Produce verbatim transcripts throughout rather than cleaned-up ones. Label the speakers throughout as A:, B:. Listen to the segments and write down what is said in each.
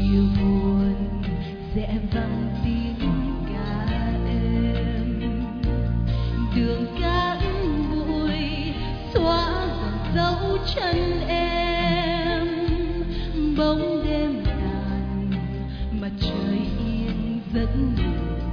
A: chiều buồn sẽ vang tiếng ca êm, đường cát bụi xóa dần dấu chân em, bóng đêm tàn mặt trời yên giấc ngủ.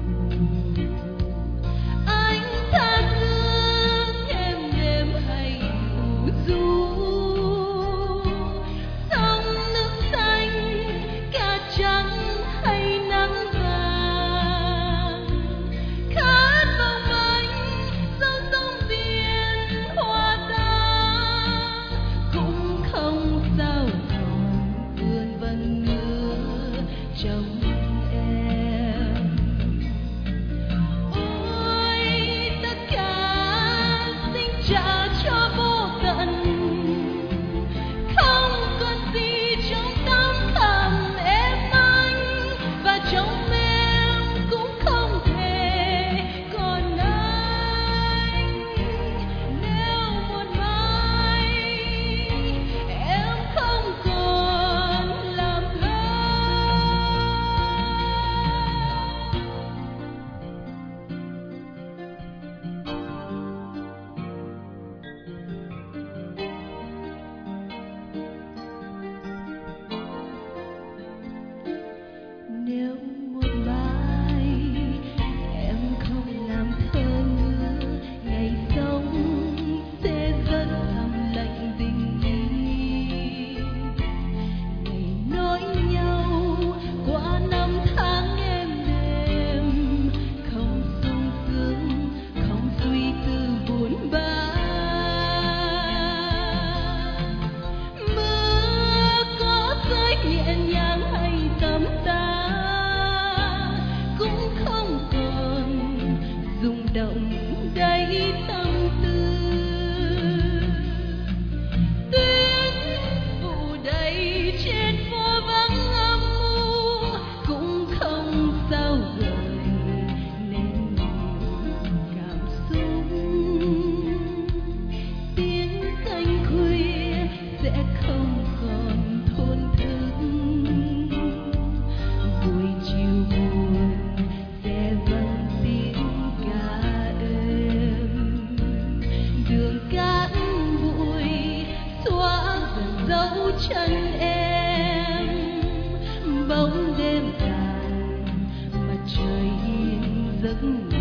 A: Nếu một mai em không làm thơ nữa, ngày sống sẽ rất thầm lạnh tình yêu. Ngày nỗi nhau qua năm tháng êm đềm, không sung sướng, không suy tư buồn bã. Mưa có rơi nhẹ nhàng hay tầm tã, rung động đầy tâm tư. Tuyết phủ đầy trên phố vắng âm u, cũng không sao gợi nên nhiều cảm xúc. Tiếng canh khuya sẽ không còn thổn thức, buổi chiều buồn sẽ vang tiếng ca êm, đường cát bụi xóa dần dấu chân em, bóng đêm tàn mặt trời yên giấc ngủ.